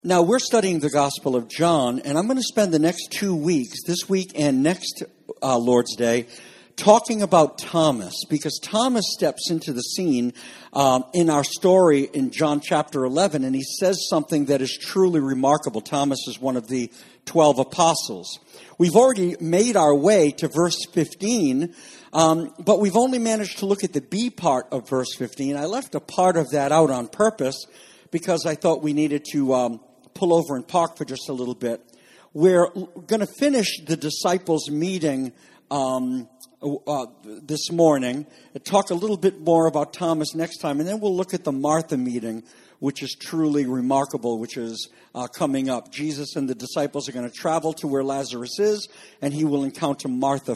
Now, we're studying the Gospel of John, and I'm going to spend the next 2 weeks, this week and next Lord's Day, talking about Thomas, because Thomas steps into the scene in our story in John chapter 11, and he says something that is truly remarkable. Thomas is one of the 12 apostles. We've already made our way to verse 15, but we've only managed to look at the B part of verse 15. I left a part of that out on purpose because I thought we needed to pull over and park for just a little bit. We're going to finish the disciples' meeting this morning, talk a little bit more about Thomas next time, and then we'll look at the Martha meeting, which is truly remarkable, which is coming up. Jesus and the disciples are going to travel to where Lazarus is, and he will encounter Martha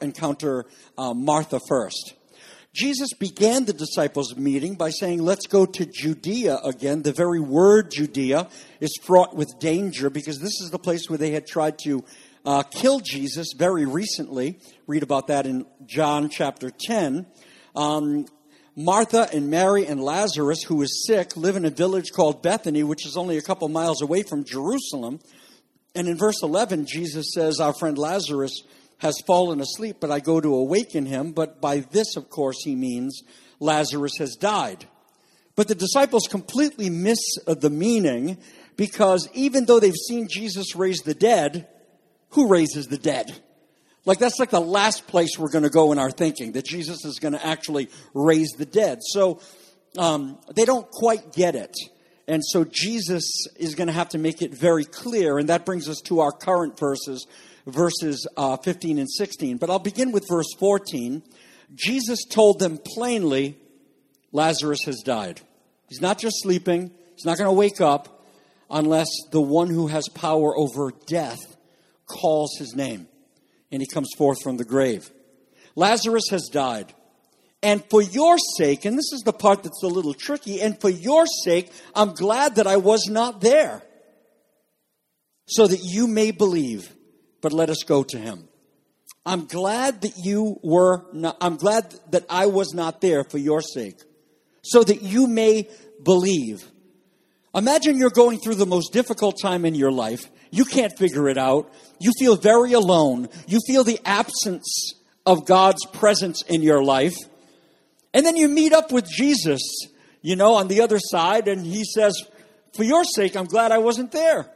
first. Jesus began the disciples' meeting by saying, let's go to Judea again. The very word Judea is fraught with danger because this is the place where they had tried to kill Jesus very recently. Read about that in John chapter 10. Martha and Mary and Lazarus, who is sick, live in a village called Bethany, which is only a couple miles away from Jerusalem. And in verse 11, Jesus says, our friend Lazarus has fallen asleep, but I go to awaken him. But by this, of course, he means Lazarus has died. But the disciples completely miss the meaning because even though they've seen Jesus raise the dead, who raises the dead? That's like the last place we're going to go in our thinking, that Jesus is going to actually raise the dead. So they don't quite get it. And so Jesus is going to have to make it very clear. And that brings us to our current verses 15 and 16. But I'll begin with verse 14. Jesus told them plainly, Lazarus has died. He's not just sleeping. He's not going to wake up unless the one who has power over death calls his name and he comes forth from the grave. Lazarus has died. And for your sake, and this is the part that's a little tricky, and for your sake, I'm glad that I was not there, so that you may believe. But let us go to him. I'm glad that I was not there for your sake, so that you may believe. Imagine you're going through the most difficult time in your life. You can't figure it out. You feel very alone. You feel the absence of God's presence in your life. And then you meet up with Jesus, on the other side, and he says, for your sake, I'm glad I wasn't there.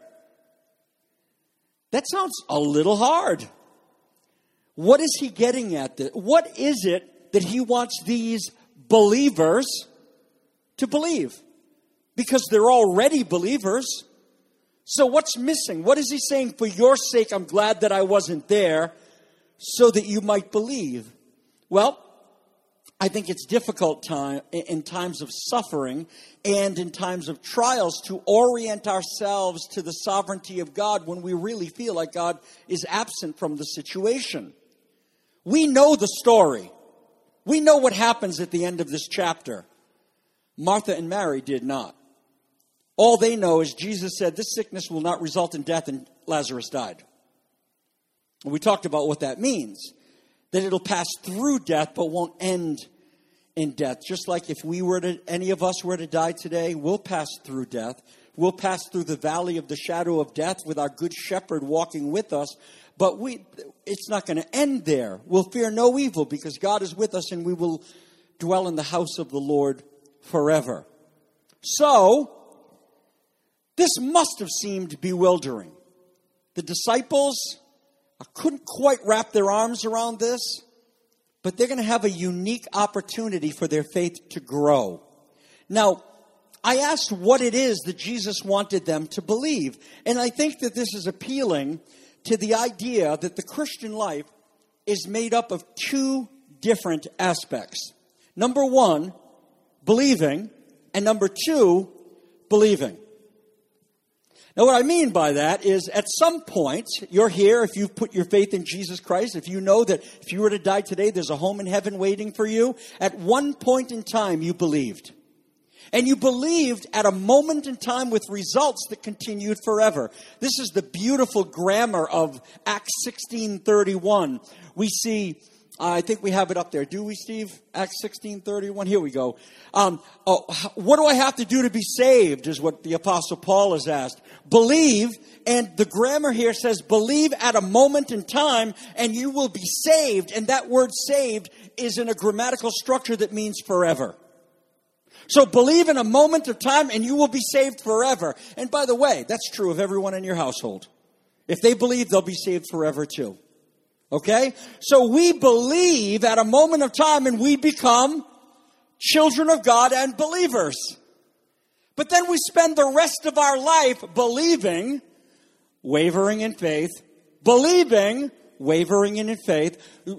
That sounds a little hard. What is he getting at? What is it that he wants these believers to believe? Because they're already believers. So what's missing? What is he saying? For your sake, I'm glad that I wasn't there, so that you might believe. Well, I think it's difficult in times of suffering and in times of trials to orient ourselves to the sovereignty of God when we really feel like God is absent from the situation. We know the story. We know what happens at the end of this chapter. Martha and Mary did not. All they know is Jesus said, this sickness will not result in death, and Lazarus died. And we talked about what that means. That it'll pass through death, but won't end in death. Just like if any of us were to die today, we'll pass through death. We'll pass through the valley of the shadow of death with our good shepherd walking with us. But it's not going to end there. We'll fear no evil because God is with us and we will dwell in the house of the Lord forever. So, this must have seemed bewildering. The disciples couldn't quite wrap their arms around this, but they're going to have a unique opportunity for their faith to grow. Now, I asked what it is that Jesus wanted them to believe, and I think that this is appealing to the idea that the Christian life is made up of two different aspects. Number one, believing, and number two, believing. Now, what I mean by that is at some point, you're here, if you've put your faith in Jesus Christ, if you know that if you were to die today, there's a home in heaven waiting for you, at one point in time, you believed. And you believed at a moment in time with results that continued forever. This is the beautiful grammar of Acts 16:31. We see I think we have it up there. Do we, Steve? Acts 16:31. Here we go. What do I have to do to be saved is what the Apostle Paul has asked. Believe, and the grammar here says believe at a moment in time and you will be saved. And that word saved is in a grammatical structure that means forever. So believe in a moment of time and you will be saved forever. And by the way, that's true of everyone in your household. If they believe, they'll be saved forever too. Okay? So we believe at a moment of time and we become children of God and believers. But then we spend the rest of our life believing, wavering in faith, believing, wavering in faith,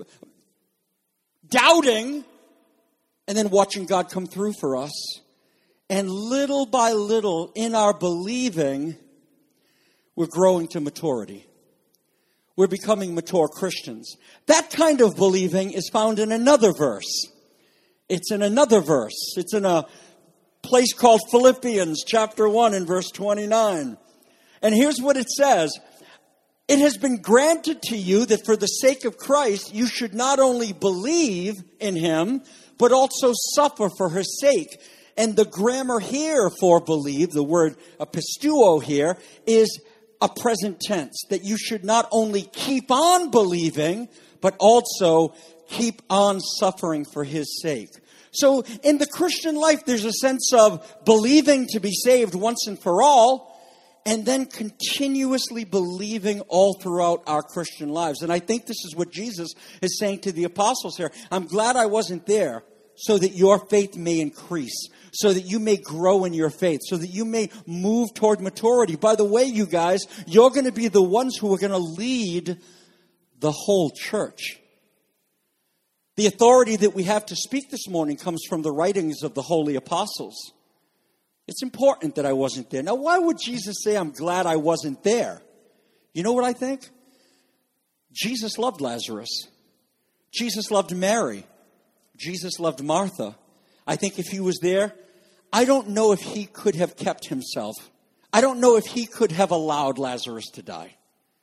doubting, and then watching God come through for us. And little by little in our believing, we're growing to maturity. We're becoming mature Christians. That kind of believing is found in another verse. It's in another verse. It's in a place called Philippians chapter 1 and verse 29. And here's what it says. It has been granted to you that for the sake of Christ, you should not only believe in him, but also suffer for his sake. And the grammar here for believe, the word pisteuo here, is a present tense, that you should not only keep on believing, but also keep on suffering for his sake. So in the Christian life, there's a sense of believing to be saved once and for all, and then continuously believing all throughout our Christian lives. And I think this is what Jesus is saying to the apostles here. I'm glad I wasn't there so that your faith may increase, so that you may grow in your faith, so that you may move toward maturity. By the way, you guys, you're going to be the ones who are going to lead the whole church. The authority that we have to speak this morning comes from the writings of the holy apostles. It's important that I wasn't there. Now, why would Jesus say, I'm glad I wasn't there? You know what I think? Jesus loved Lazarus. Jesus loved Mary. Jesus loved Martha. I think if he was there, I don't know if he could have kept himself. I don't know if he could have allowed Lazarus to die.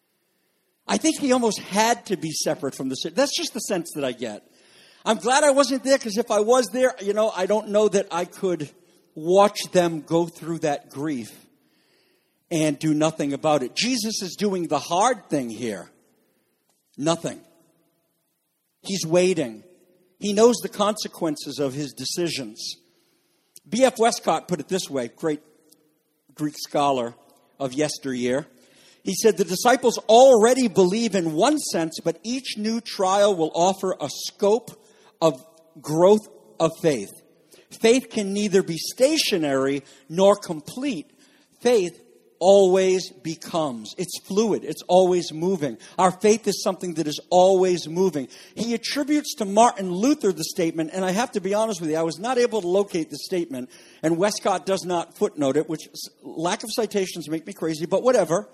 I think he almost had to be separate from the city. That's just the sense that I get. I'm glad I wasn't there because if I was there, I don't know that I could watch them go through that grief and do nothing about it. Jesus is doing the hard thing here. Nothing. He's waiting. He knows the consequences of his decisions. B.F. Westcott put it this way, great Greek scholar of yesteryear. He said, the disciples already believe in one sense, but each new trial will offer a scope of growth of faith. Faith can neither be stationary nor complete. Faith always becomes. It's fluid. It's always moving. Our faith is something that is always moving. He attributes to Martin Luther the statement, and I have to be honest with you, I was not able to locate the statement, and Westcott does not footnote it, which lack of citations make me crazy, but whatever.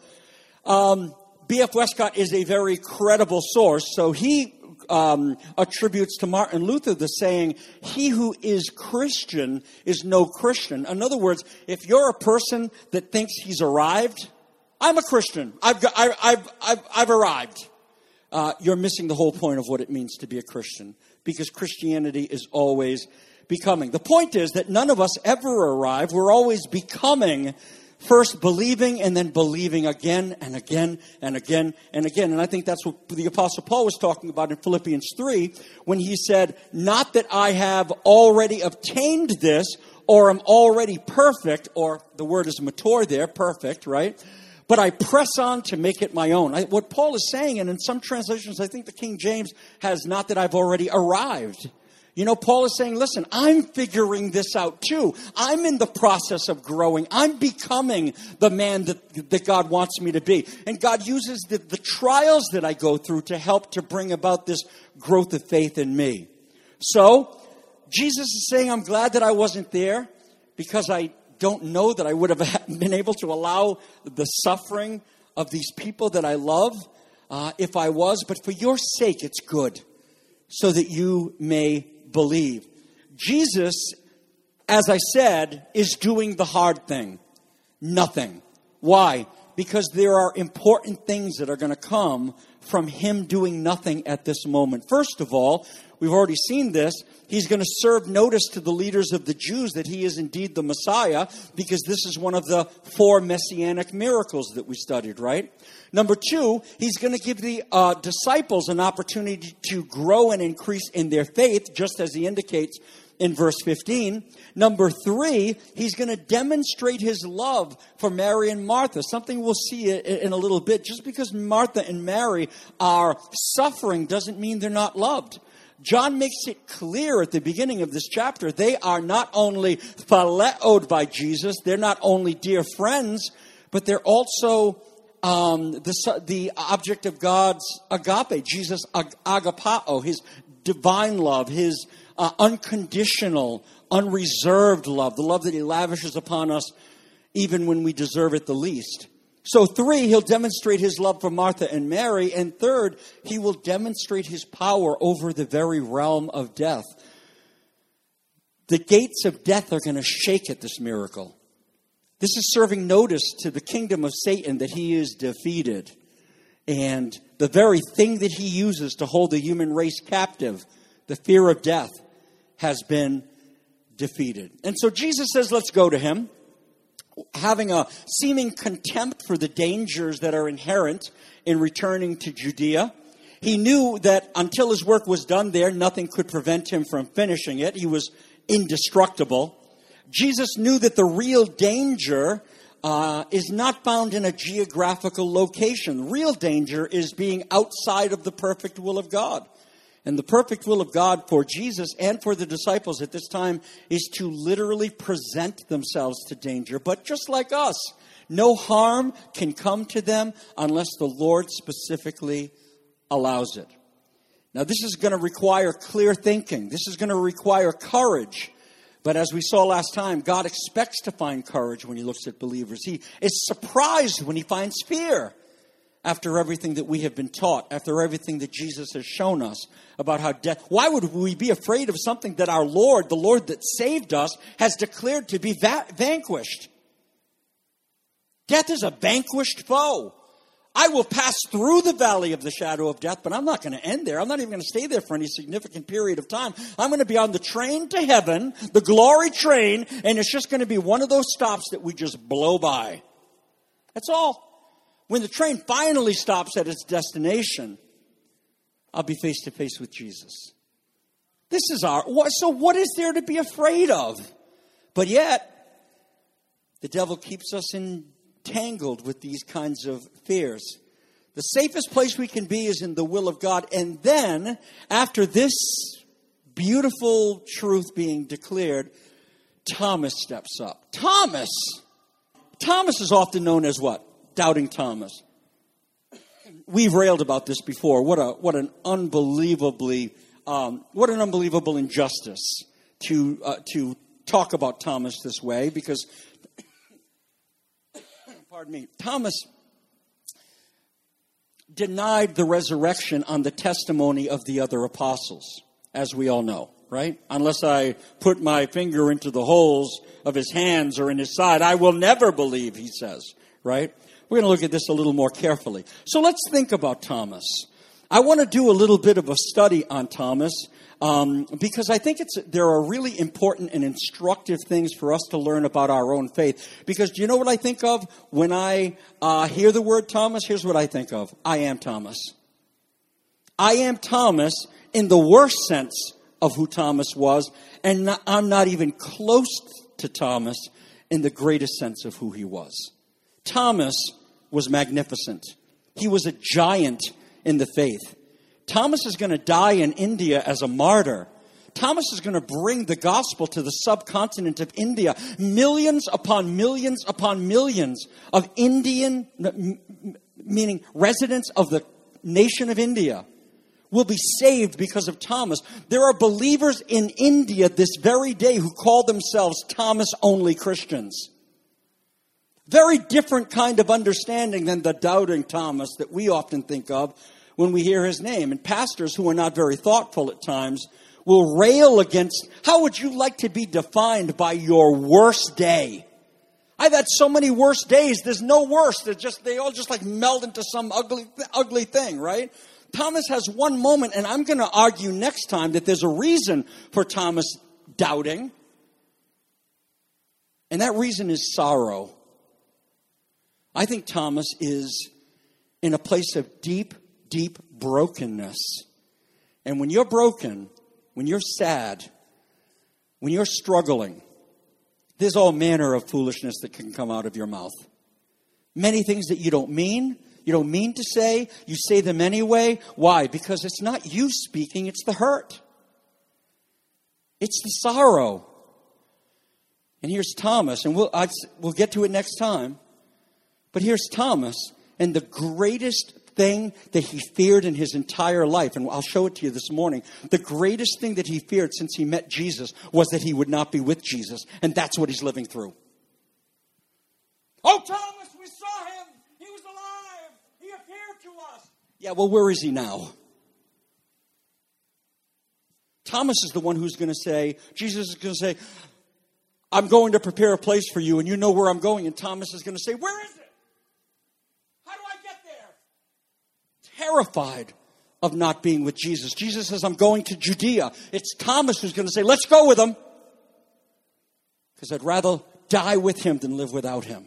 B.F. Westcott is a very credible source, so he attributes to Martin Luther the saying, he who is Christian is no Christian. In other words, if you're a person that thinks he's arrived, I'm a Christian. I've arrived. You're missing the whole point of what it means to be a Christian, because Christianity is always becoming. The point is that none of us ever arrive. We're always becoming. First believing and then believing again and again and again and again. And I think that's what the Apostle Paul was talking about in Philippians 3 when he said, not that I have already obtained this or am already perfect, or the word is mature there, perfect, right? But I press on to make it my own. What Paul is saying, and in some translations, I think the King James has not that I've already arrived. Paul is saying, listen, I'm figuring this out too. I'm in the process of growing. I'm becoming the man that God wants me to be. And God uses the trials that I go through to help to bring about this growth of faith in me. So, Jesus is saying, I'm glad that I wasn't there because I don't know that I would have been able to allow the suffering of these people that I love if I was. But for your sake, it's good so that you may believe. Jesus, as I said, is doing the hard thing. Nothing. Why? Because there are important things that are going to come from him doing nothing at this moment. First of all, we've already seen this. He's going to serve notice to the leaders of the Jews that he is indeed the Messiah, because this is one of the 4 messianic miracles that we studied, right? Number 2, he's going to give the disciples an opportunity to grow and increase in their faith, just as he indicates in verse 15. Number 3, he's going to demonstrate his love for Mary and Martha, something we'll see in a little bit. Just because Martha and Mary are suffering doesn't mean they're not loved. John makes it clear at the beginning of this chapter, they are not only phaleoed by Jesus, they're not only dear friends, but they're also the object of God's agape, Jesus' agapao, his divine love, his unconditional, unreserved love, the love that he lavishes upon us even when we deserve it the least. So 3, he'll demonstrate his love for Martha and Mary. And 3rd, he will demonstrate his power over the very realm of death. The gates of death are going to shake at this miracle. This is serving notice to the kingdom of Satan that he is defeated. And the very thing that he uses to hold the human race captive, the fear of death, has been defeated. And so Jesus says, let's go to him, having a seeming contempt for the dangers that are inherent in returning to Judea. He knew that until his work was done there, nothing could prevent him from finishing it. He was indestructible. Jesus knew that the real danger is not found in a geographical location. Real danger is being outside of the perfect will of God. And the perfect will of God for Jesus and for the disciples at this time is to literally present themselves to danger. But just like us, no harm can come to them unless the Lord specifically allows it. Now, this is going to require clear thinking. This is going to require courage. But as we saw last time, God expects to find courage when he looks at believers. He is surprised when he finds fear. After everything that we have been taught, after everything that Jesus has shown us about how death... Why would we be afraid of something that our Lord, the Lord that saved us, has declared to be vanquished? Death is a vanquished foe. I will pass through the valley of the shadow of death, but I'm not going to end there. I'm not even going to stay there for any significant period of time. I'm going to be on the train to heaven, the glory train, and it's just going to be one of those stops that we just blow by. That's all. When the train finally stops at its destination, I'll be face to face with Jesus. This is so what is there to be afraid of? But yet, the devil keeps us entangled with these kinds of fears. The safest place we can be is in the will of God. And then, after this beautiful truth being declared, Thomas steps up. Thomas is often known as what? Doubting Thomas. We've railed about this before. What an unbelievable injustice to talk about Thomas this way, because pardon me, Thomas denied the resurrection on the testimony of the other apostles, as we all know, right? Unless I put my finger into the holes of his hands or in his side, I will never believe, he says, right? We're going to look at this a little more carefully. So let's think about Thomas. I want to do a little bit of a study on Thomas because I think there are really important and instructive things for us to learn about our own faith. Because do you know what I think of when I hear the word Thomas? Here's what I think of. I am Thomas. I am Thomas in the worst sense of who Thomas was, and I'm not even close to Thomas in the greatest sense of who he was. Thomas was magnificent. He was a giant in the faith. Thomas is going to die in India as a martyr. Thomas is going to bring the gospel to the subcontinent of India. Millions upon millions upon millions of Indian, meaning residents of the nation of India, will be saved because of Thomas. There are believers in India this very day who call themselves Thomas-only Christians. Very different kind of understanding than the doubting Thomas that we often think of when we hear his name. And pastors who are not very thoughtful at times will rail against, how would you like to be defined by your worst day? I've had so many worse days. There's no worse. They all just like meld into some ugly thing, right? Thomas has one moment, and I'm going to argue next time that there's a reason for Thomas doubting. And that reason is sorrow. I think Thomas is in a place of deep, deep brokenness. And when you're broken, when you're sad, when you're struggling, there's all manner of foolishness that can come out of your mouth. Many things that you don't mean to say, you say them anyway. Why? Because it's not you speaking, it's the hurt. It's the sorrow. And here's Thomas, and we'll get to it next time. But here's Thomas, and the greatest thing that he feared in his entire life, and I'll show it to you this morning, the greatest thing that he feared since he met Jesus was that he would not be with Jesus, and that's what he's living through. Oh, Thomas, we saw him. He was alive. He appeared to us. Yeah, well, where is he now? Thomas is the one who's going to say, Jesus is going to say, I'm going to prepare a place for you, and you know where I'm going. And Thomas is going to say, where is it? How do I get there? Terrified of not being with Jesus. Jesus says, I'm going to Judea. It's Thomas who's going to say, let's go with him. Because I'd rather die with him than live without him.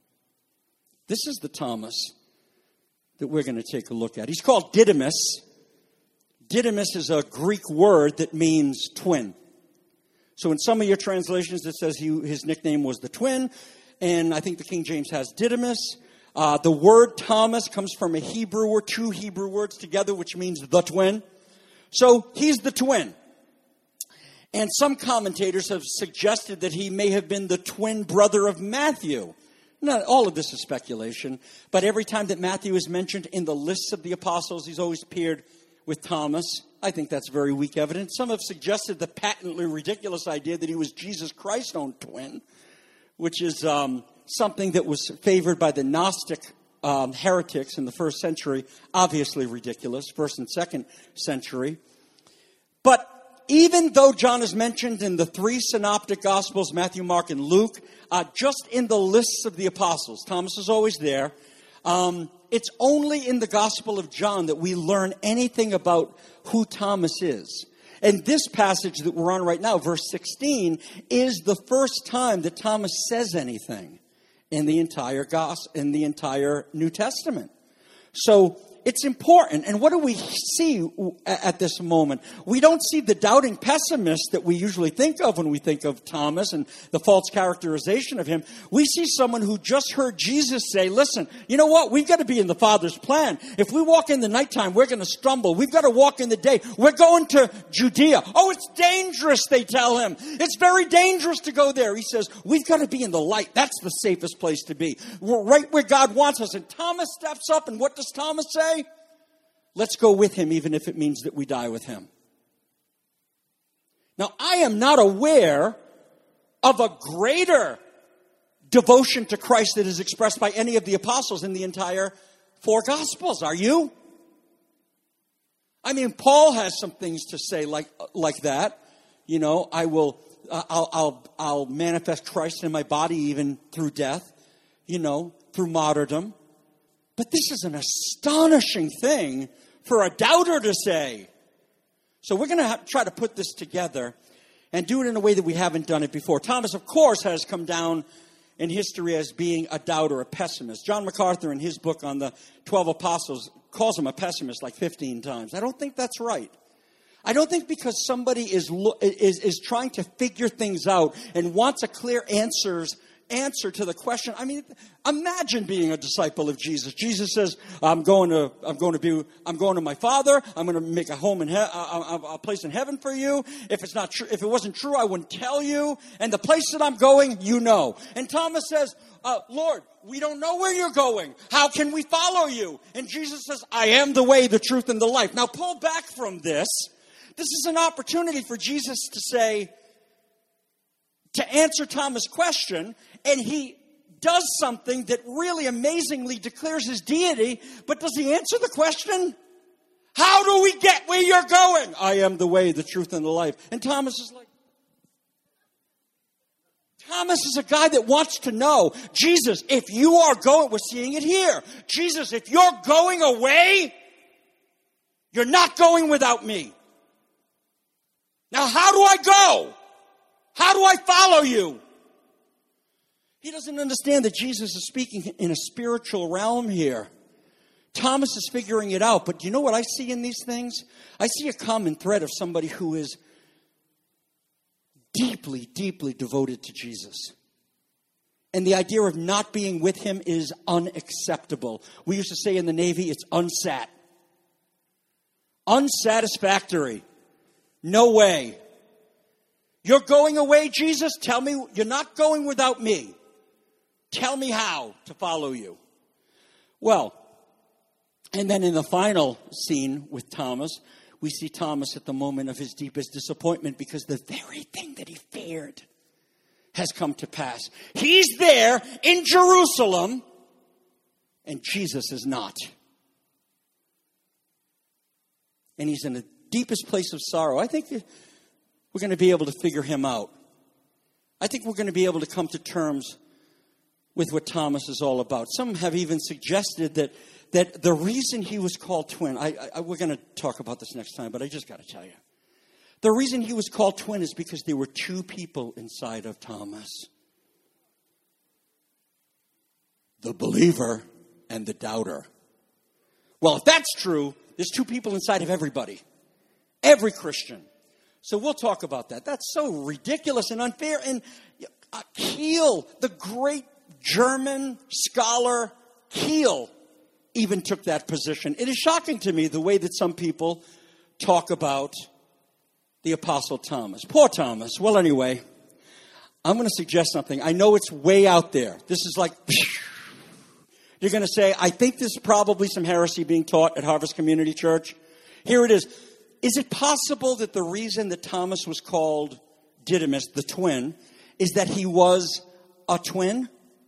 This is the Thomas that we're going to take a look at. He's called Didymus. Didymus is a Greek word that means twin. So in some of your translations, it says his nickname was the twin. And I think the King James has Didymus. The word Thomas comes from a Hebrew word, two Hebrew words together, which means the twin. So he's the twin. And some commentators have suggested that he may have been the twin brother of Matthew. Not all of this is speculation. But every time that Matthew is mentioned in the lists of the apostles, he's always paired with Thomas. I think that's very weak evidence. Some have suggested the patently ridiculous idea that he was Jesus Christ's own twin, which is something that was favored by the Gnostic heretics in the first century. Obviously ridiculous, first and second century. But even though John is mentioned in the three synoptic gospels, Matthew, Mark, and Luke, just in the lists of the apostles, Thomas is always there. It's only in the Gospel of John that we learn anything about who Thomas is. And this passage that we're on right now, verse 16, is the first time that Thomas says anything in the entire New Testament. So it's important. And what do we see at this moment? We don't see the doubting pessimist that we usually think of when we think of Thomas and the false characterization of him. We see someone who just heard Jesus say, listen, you know what? We've got to be in the Father's plan. If we walk in the nighttime, we're going to stumble. We've got to walk in the day. We're going to Judea. Oh, it's dangerous, they tell him. It's very dangerous to go there. He says, we've got to be in the light. That's the safest place to be. We're right where God wants us. And Thomas steps up, and what does Thomas say? Let's go with him, even if it means that we die with him. Now, I am not aware of a greater devotion to Christ that is expressed by any of the apostles in the entire four Gospels. Are you? I mean, Paul has some things to say like that. You know, I'll manifest Christ in my body even through death, you know, through martyrdom. But this is an astonishing thing for a doubter to say. So we're going to try to put this together and do it in a way that we haven't done it before. Thomas, of course, has come down in history as being a doubter, a pessimist. John MacArthur, in his book on the 12 apostles, calls him a pessimist like 15 times. I don't think that's right. I don't think because somebody is trying to figure things out and wants a clear answer to the question. I mean, imagine being a disciple of Jesus. Jesus says, I'm going to my Father. I'm going to make a home a place in heaven for you. If it wasn't true, I wouldn't tell you. And the place that I'm going, you know. And Thomas says, Lord, we don't know where you're going. How can we follow you? And Jesus says, I am the way, the truth, and the life. Now pull back from this. This is an opportunity for Jesus to answer Thomas' question, and he does something that really amazingly declares his deity, but does he answer the question? How do we get where you're going? I am the way, the truth, and the life. And Thomas is like, Thomas is a guy that wants to know, Jesus, if you are going, we're seeing it here. Jesus, if you're going away, you're not going without me. Now, how do I go? How do I follow you? He doesn't understand that Jesus is speaking in a spiritual realm here. Thomas is figuring it out, but do you know what I see in these things? I see a common thread of somebody who is deeply, deeply devoted to Jesus. And the idea of not being with him is unacceptable. We used to say in the Navy, it's unsat. Unsatisfactory. No way. You're going away, Jesus? Tell me, you're not going without me. Tell me how to follow you. Well, and then in the final scene with Thomas, we see Thomas at the moment of his deepest disappointment because the very thing that he feared has come to pass. He's there in Jerusalem, and Jesus is not. And he's in the deepest place of sorrow. I think we're going to be able to figure him out. I think we're going to be able to come to terms with what Thomas is all about. Some have even suggested that the reason he was called twin, we're going to talk about this next time, but I just got to tell you. The reason he was called twin is because there were two people inside of Thomas. The believer and the doubter. Well, if that's true, there's two people inside of everybody. Every Christian. So we'll talk about that. That's so ridiculous and unfair. And Kiel, the great German scholar Kiel, even took that position. It is shocking to me the way that some people talk about the Apostle Thomas. Poor Thomas. Well, anyway, I'm going to suggest something. I know it's way out there. This is like, you're going to say, I think there's probably some heresy being taught at Harvest Community Church. Here it is. Is it possible that the reason that Thomas was called Didymus, the twin, is that he was a twin?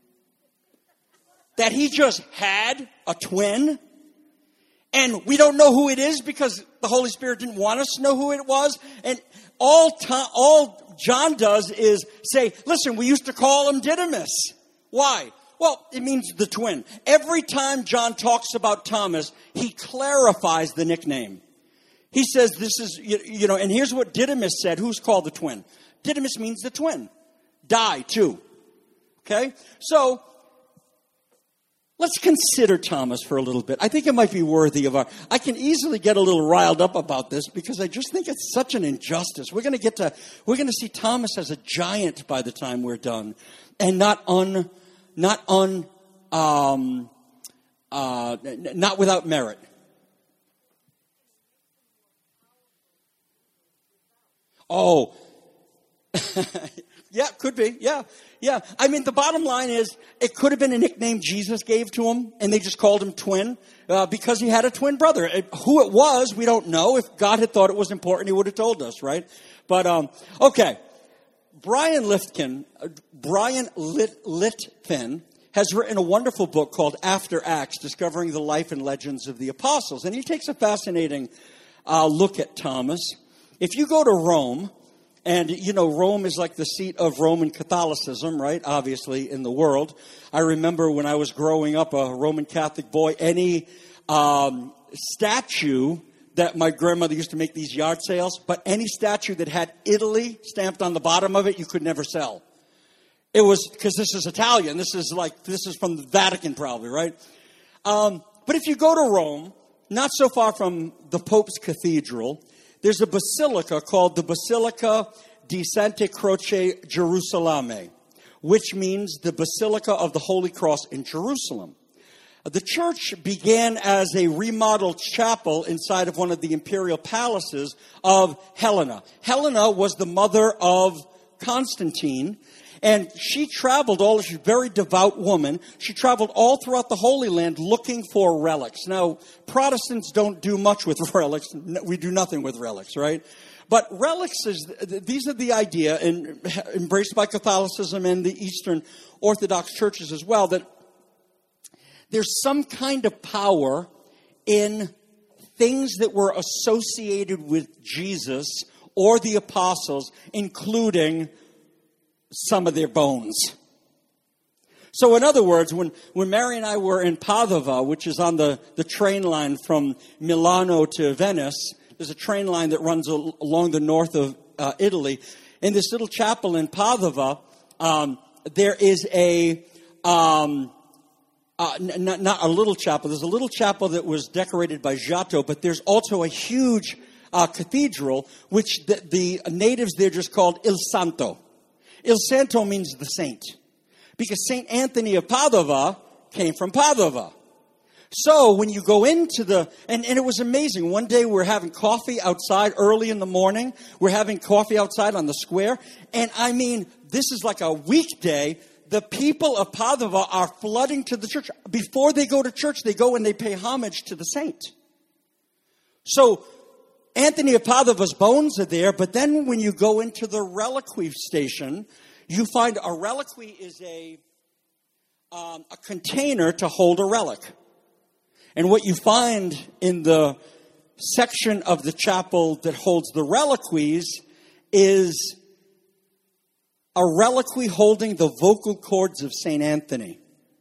That he just had a twin? And we don't know who it is because the Holy Spirit didn't want us to know who it was. And all John does is say, listen, we used to call him Didymus. Why? Well, it means the twin. Every time John talks about Thomas, he clarifies the nickname. He says this is, and here's what Didymus said. Who's called the twin? Didymus means the twin. Die, too. Okay? So, let's consider Thomas for a little bit. I think it might be worthy of I can easily get a little riled up about this because I just think it's such an injustice. We're going to see Thomas as a giant by the time we're done. And not without merit. Oh, yeah, could be. Yeah. I mean, the bottom line is it could have been a nickname Jesus gave to him, and they just called him twin because he had a twin brother. Who it was, we don't know. If God had thought it was important, he would have told us, right? But, okay. Brian Litfin has written a wonderful book called After Acts, Discovering the Life and Legends of the Apostles. And he takes a fascinating look at Thomas. If you go to Rome, and, Rome is like the seat of Roman Catholicism, right? Obviously, in the world. I remember when I was growing up, a Roman Catholic boy, any statue that my grandmother used to make these yard sales, but any statue that had Italy stamped on the bottom of it, you could never sell. It was, because this is Italian. This is from the Vatican probably, right? But if you go to Rome, not so far from the Pope's Cathedral, there's a basilica called the Basilica di Santa Croce Gerusalemme, which means the Basilica of the Holy Cross in Jerusalem. The church began as a remodeled chapel inside of one of the imperial palaces of Helena. Helena was the mother of Constantine, and she traveled she's a very devout woman. She traveled all throughout the Holy Land looking for relics. Now, Protestants don't do much with relics. We do nothing with relics, right? But relics these are the idea, and embraced by Catholicism and the Eastern Orthodox churches as well, that there's some kind of power in things that were associated with Jesus or the apostles, including some of their bones. So in other words, when Mary and I were in Padova, which is on the train line from Milano to Venice, there's a train line that runs along the north of Italy. In this little chapel in Padova, there is not a little chapel. There's a little chapel that was decorated by Giotto, but there's also a huge cathedral, which the natives there just called Il Santo. Il Santo means the saint, because St. Anthony of Padova came from Padova. So when you go into and it was amazing. One day we're having coffee outside early in the morning. We're having coffee outside on the square. And I mean, this is like a weekday. The people of Padova are flooding to the church. Before they go to church, they go and they pay homage to the saint. So Anthony of Padova's bones are there. But then when you go into the reliquary station, you find a reliquary is a container to hold a relic. And what you find in the section of the chapel that holds the reliquaries is a reliquary holding the vocal cords of St. Anthony.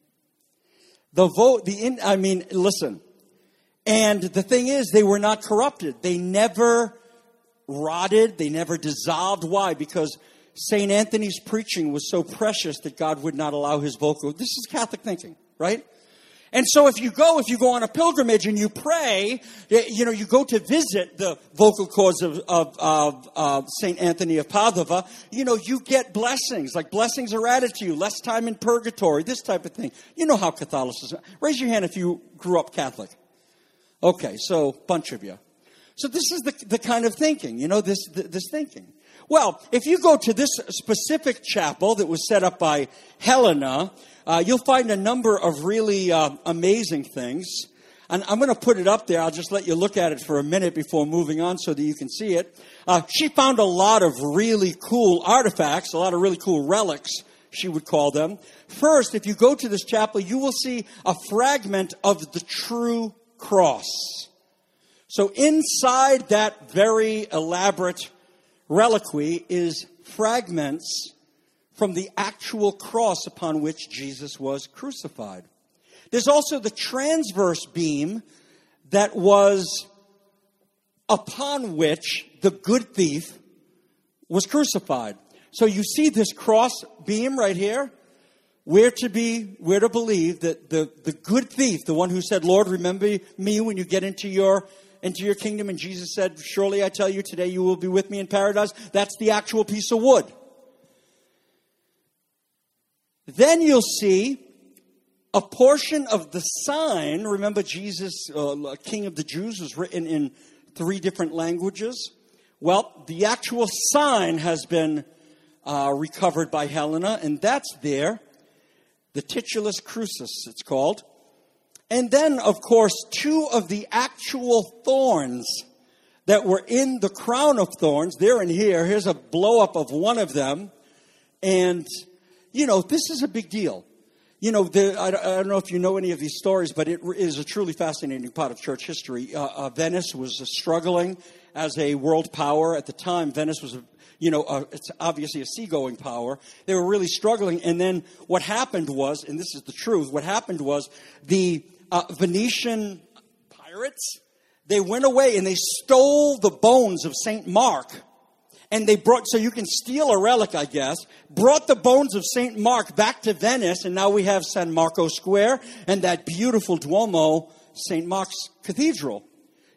Listen. And the thing is, they were not corrupted. They never rotted. They never dissolved. Why? Because St. Anthony's preaching was so precious that God would not allow his vocal. This is Catholic thinking, right? And so if you go on a pilgrimage and you pray, you go to visit the vocal cords of St. Anthony of Padova, you get blessings. Like blessings are added to you, less time in purgatory, this type of thing. You know how Catholicism. Raise your hand if you grew up Catholic. Okay, so bunch of you. So this is the kind of thinking, this thinking. Well, if you go to this specific chapel that was set up by Helena, you'll find a number of really amazing things. And I'm going to put it up there. I'll just let you look at it for a minute before moving on so that you can see it. She found a lot of really cool artifacts, a lot of really cool relics, she would call them. First, if you go to this chapel, you will see a fragment of the true cross. So inside that very elaborate reliquary is fragments from the actual cross upon which Jesus was crucified. There's also the transverse beam that was upon which the good thief was crucified. So you see this cross beam right here. We're to believe that the good thief, the one who said, Lord, remember me when you get into your kingdom. And Jesus said, surely I tell you today you will be with me in paradise. That's the actual piece of wood. Then you'll see a portion of the sign. Remember, Jesus, King of the Jews, was written in 3 different languages. Well, the actual sign has been recovered by Helena, and that's there. The Titulus Crucis, it's called. And then, of course, 2 of the actual thorns that were in the crown of thorns, they're in here. Here's a blow-up of one of them. And, this is a big deal. I don't know if you know any of these stories, but it is a truly fascinating part of church history. Venice was struggling as a world power. At the time, Venice was it's obviously a seagoing power. They were really struggling. And then what happened was, and this is the truth, what happened was the Venetian pirates, they went away and they stole the bones of St. Mark. And they so you can steal a relic, I guess, brought the bones of St. Mark back to Venice. And now we have San Marco Square and that beautiful Duomo, St. Mark's Cathedral.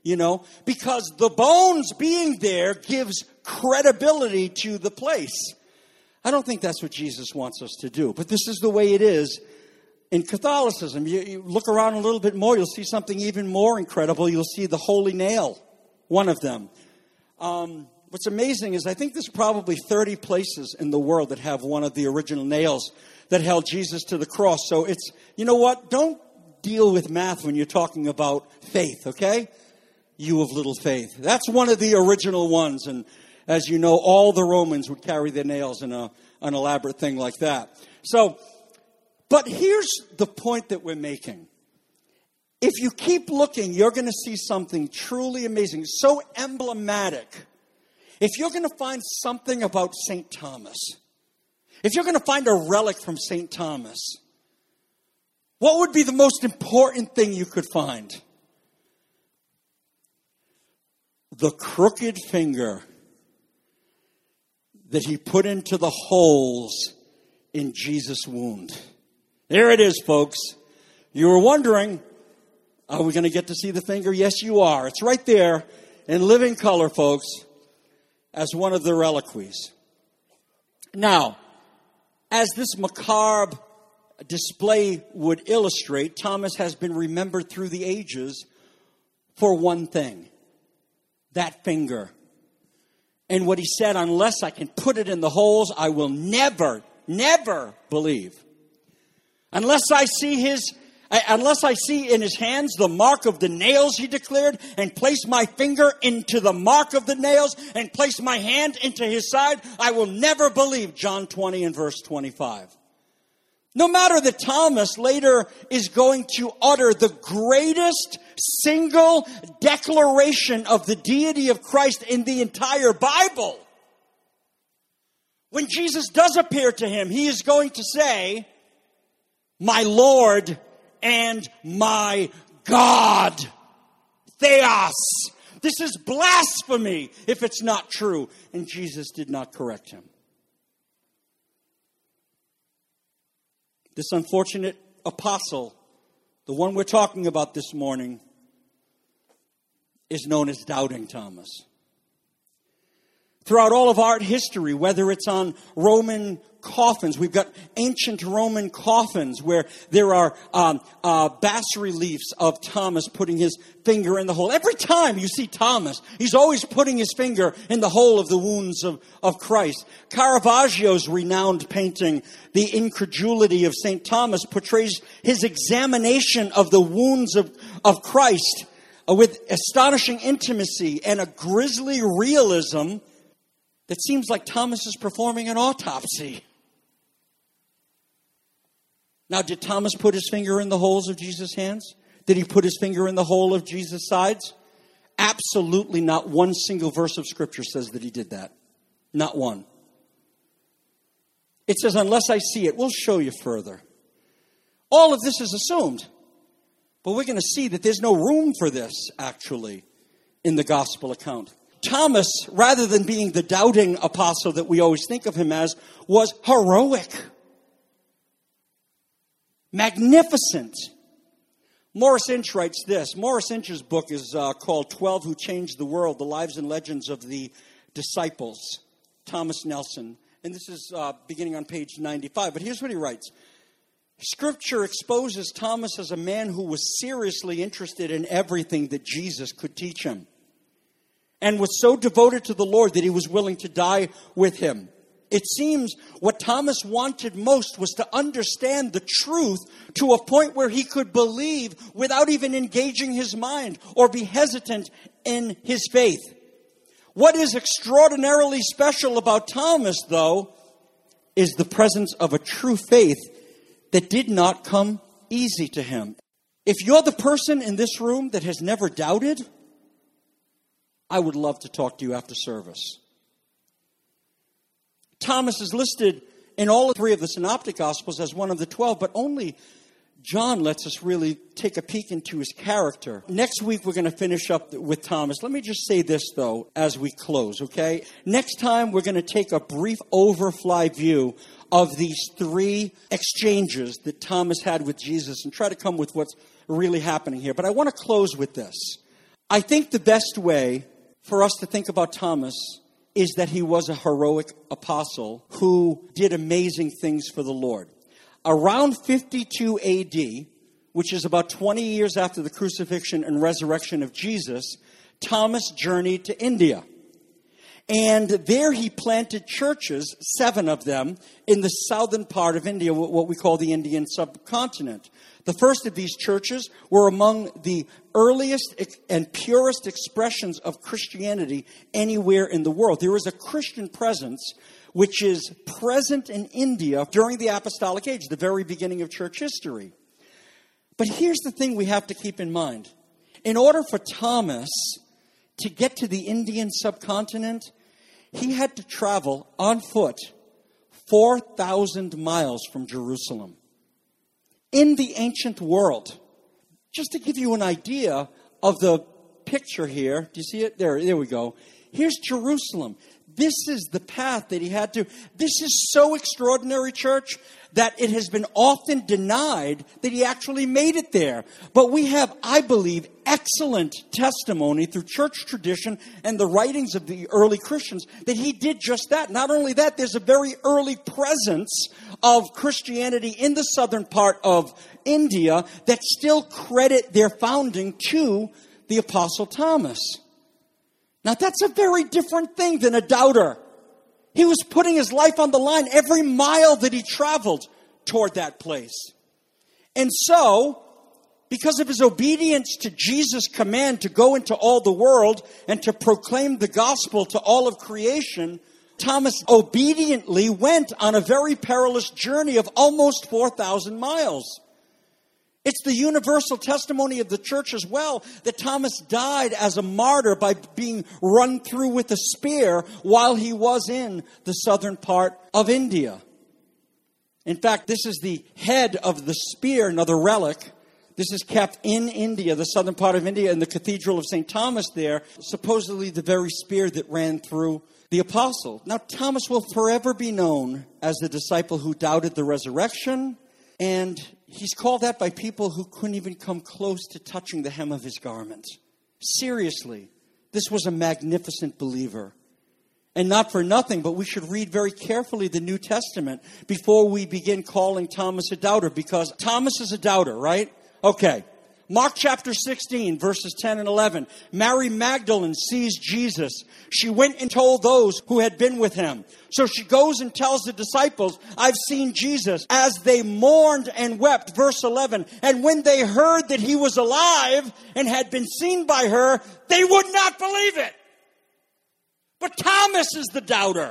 Because the bones being there gives credibility to the place. I don't think that's what Jesus wants us to do, but this is the way it is in Catholicism. You look around a little bit more, you'll see something even more incredible. You'll see the Holy Nail, one of them. What's amazing is I think there's probably 30 places in the world that have one of the original nails that held Jesus to the cross. So it's, don't deal with math when you're talking about faith, okay? You of little faith. That's one of the original ones. And as you know, all the Romans would carry their nails in an elaborate thing like that. So, but here's the point that we're making. If you keep looking, you're going to see something truly amazing, so emblematic. If you're going to find something about St. Thomas, If you're going to find a relic from St. Thomas, what would be the most important thing you could find? The crooked finger that he put into the holes in Jesus' wound. There it is, folks. You were wondering, are we going to get to see the finger? Yes, you are. It's right there in living color, folks, as one of the reliquaries. Now, as this macabre display would illustrate, Thomas has been remembered through the ages for one thing: that finger. And what he said, unless I can put it in the holes, I will never believe. Unless I see in his hands the mark of the nails, he declared, and place my finger into the mark of the nails, and place my hand into his side, I will never believe. John 20 and verse 25. No matter that Thomas later is going to utter the greatest single declaration of the deity of Christ in the entire Bible. When Jesus does appear to him, he is going to say, my Lord and my God. Theos. This is blasphemy if it's not true. And Jesus did not correct him. This unfortunate apostle, the one we're talking about this morning, is known as Doubting Thomas. Throughout all of art history, whether it's on Roman coffins, we've got ancient Roman coffins where there are bas-reliefs of Thomas putting his finger in the hole. Every time you see Thomas, he's always putting his finger in the hole of the wounds of Christ. Caravaggio's renowned painting, The Incredulity of St. Thomas, portrays his examination of the wounds of Christ with astonishing intimacy and a grisly realism that seems like Thomas is performing an autopsy. Now, did Thomas put his finger in the holes of Jesus' hands? Did he put his finger in the hole of Jesus' sides? Absolutely not one single verse of Scripture says that he did that. Not one. It says, unless I see it, we'll show you further. All of this is assumed. But we're going to see that there's no room for this, actually, in the gospel account. Thomas, rather than being the doubting apostle that we always think of him as, was heroic. Magnificent. Morris Inch writes this. Morris Inch's book is called 12 Who Changed the World, The Lives and Legends of the Disciples. Thomas Nelson. And this is beginning on page 95. But here's what he writes. Scripture exposes Thomas as a man who was seriously interested in everything that Jesus could teach him, and was so devoted to the Lord that he was willing to die with him. It seems what Thomas wanted most was to understand the truth to a point where he could believe without even engaging his mind or be hesitant in his faith. What is extraordinarily special about Thomas, though, is the presence of a true faith that did not come easy to him. If you're the person in this room that has never doubted, I would love to talk to you after service. Thomas is listed in all three of the Synoptic Gospels as one of the 12, but only John lets us really take a peek into his character. Next week, we're going to finish up with Thomas. Let me just say this, though, as we close, okay? Next time, we're going to take a brief overfly view of these three exchanges that Thomas had with Jesus and try to come with what's really happening here. But I want to close with this. I think the best way for us to think about Thomas is that he was a heroic apostle who did amazing things for the Lord. Around 52 AD, which is about 20 years after the crucifixion and resurrection of Jesus, Thomas journeyed to India. And there he planted churches, 7 of them, in the southern part of India, what we call the Indian subcontinent. The first of these churches were among the earliest and purest expressions of Christianity anywhere in the world. There is a Christian presence which is present in India during the Apostolic Age, the very beginning of church history. But here's the thing we have to keep in mind. In order for Thomas to get to the Indian subcontinent, he had to travel on foot 4,000 miles from Jerusalem. In the ancient world, just to give you an idea of the picture here, do you see it? There we go. Here's Jerusalem. This is the path that he had to. This is so extraordinary, church, that it has been often denied that he actually made it there. But we have, I believe, excellent testimony through church tradition and the writings of the early Christians that he did just that. Not only that, there's a very early presence of Christianity in the southern part of India that still credit their founding to the Apostle Thomas. Now, that's a very different thing than a doubter. He was putting his life on the line every mile that he traveled toward that place. And so, because of his obedience to Jesus' command to go into all the world and to proclaim the gospel to all of creation, Thomas obediently went on a very perilous journey of almost 4,000 miles. It's the universal testimony of the church as well that Thomas died as a martyr by being run through with a spear while he was in the southern part of India. In fact, this is the head of the spear, another relic. This is kept in India, the southern part of India, in the Cathedral of St. Thomas there, supposedly the very spear that ran through the apostle. Now, Thomas will forever be known as the disciple who doubted the resurrection, and he's called that by people who couldn't even come close to touching the hem of his garment. Seriously, this was a magnificent believer. And not for nothing, but we should read very carefully the New Testament before we begin calling Thomas a doubter, because Thomas is a doubter, right? Okay. Mark chapter 16, verses 10 and 11. Mary Magdalene sees Jesus. She went and told those who had been with him. So she goes and tells the disciples, I've seen Jesus, as they mourned and wept. Verse 11. And when they heard that he was alive and had been seen by her, they would not believe it. But Thomas is the doubter.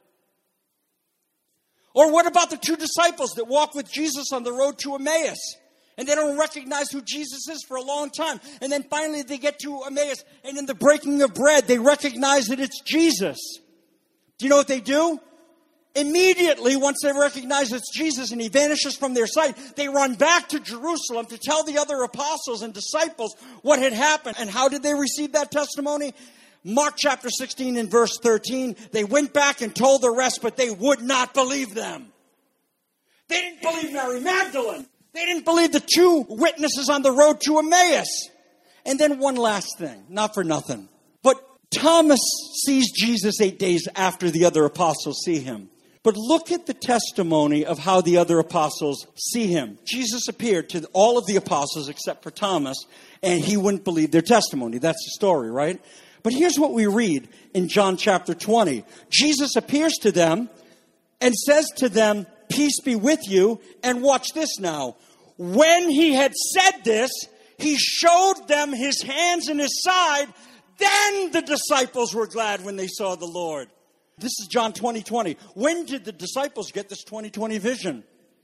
Or what about the two disciples that walk with Jesus on the road to Emmaus? And they don't recognize who Jesus is for a long time. And then finally they get to Emmaus. And in the breaking of bread, they recognize that it's Jesus. Do you know what they do? Immediately, once they recognize it's Jesus and he vanishes from their sight, they run back to Jerusalem to tell the other apostles and disciples what had happened. And how did they receive that testimony? Mark chapter 16 and verse 13. They went back and told the rest, but they would not believe them. They didn't believe Mary Magdalene. They didn't believe the two witnesses on the road to Emmaus. And then one last thing, not for nothing. But Thomas sees Jesus 8 days after the other apostles see him. But look at the testimony of how the other apostles see him. Jesus appeared to all of the apostles except for Thomas, and he wouldn't believe their testimony. That's the story, right? But here's what we read in John chapter 20. Jesus appears to them and says to them, peace be with you, and watch this now. When he had said this, he showed them his hands and his side. Then the disciples were glad when they saw the Lord. This is John 20:20. When did the disciples get this 20/20 vision?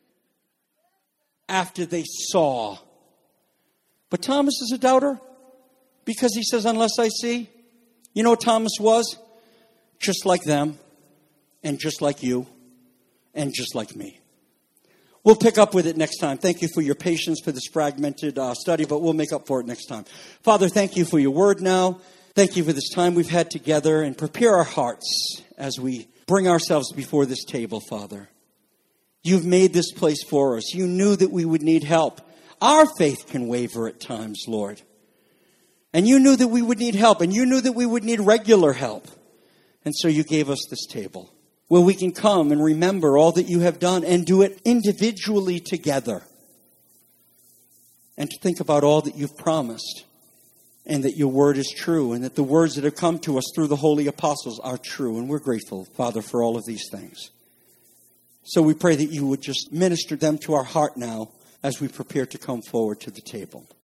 After they saw. But Thomas is a doubter because he says, unless I see. You know what Thomas was? Just like them, and just like you, and just like me. We'll pick up with it next time. Thank you for your patience for this fragmented study, but we'll make up for it next time. Father, thank you for your word now. Thank you for this time we've had together, and prepare our hearts as we bring ourselves before this table, Father. You've made this place for us. You knew that we would need help. Our faith can waver at times, Lord. And you knew that we would need help, and you knew that we would need regular help. And so you gave us this table, where we can come and remember all that you have done and do it individually together. And to think about all that you've promised and that your word is true and that the words that have come to us through the holy apostles are true. And we're grateful, Father, for all of these things. So we pray that you would just minister them to our heart now as we prepare to come forward to the table.